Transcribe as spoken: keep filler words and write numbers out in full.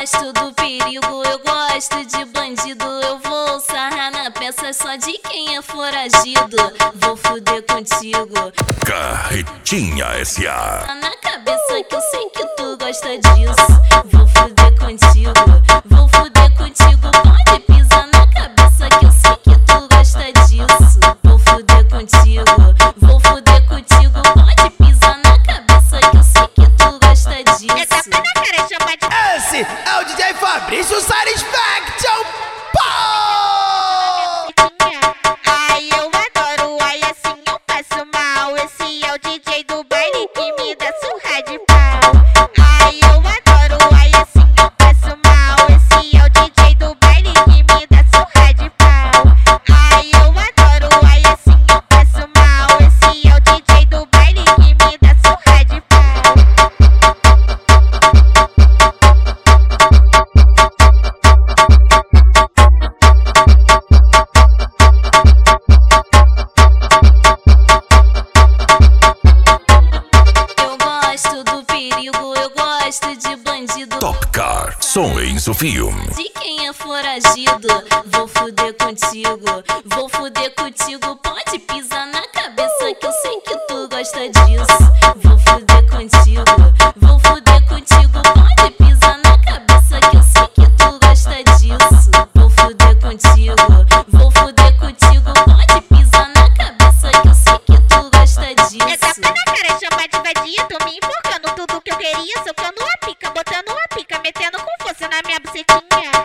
gosto do perigo, eu gosto de bandido. Eu vou sarrar na peça só de quem é foragido. Vou fuder contigo. Carretinha S A. Tá na cabeça que eu sei que tu gosta disso. Vou fuder contigo, vou fuder contigo. Pode pisar na cabeça que eu sei que tu gosta disso. Vou fuder contigo, vou fuder contigo. Pode pisar na cabeça que eu sei que tu gosta disso. É tapa na cara, chama de... Esse é o D J Fabrício Satisfaction. Ai, eu adoro, ai assim eu passo mal. Esse é o D J do baile que me dá surra de pau. Ai, eu adoro, ai assim eu passo mal. Esse é o D J do baile que me dá surra de pau. Ai, eu adoro, ai assim eu passo mal. Esse é o D J do baile que me dá surra de pau. Eu gosto de bandido. Top Car, som em Sofium. De quem é foragido, vou fuder contigo. Vou fuder contigo, pode pisar na cabeça que eu sei que tu gosta disso. Vou fuder contigo, vou fuder contigo. Pode pisar na cabeça que eu sei que tu gosta disso. Vou fuder contigo, vou fuder contigo. Pode pisar na cabeça que eu sei que tu gosta disso. É tapa na cara, chama de vadia, tô me enfocando tudo que eu queria, socando a pica, botando a pica, metendo com força na minha bucetinha.